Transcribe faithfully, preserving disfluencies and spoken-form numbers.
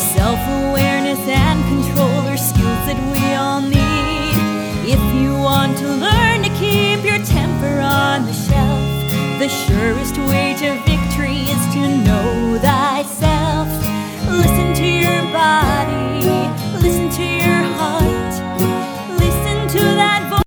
Self-awareness and control are skills that we all need. If you want to learn to keep your temper on the shelf, the surest way to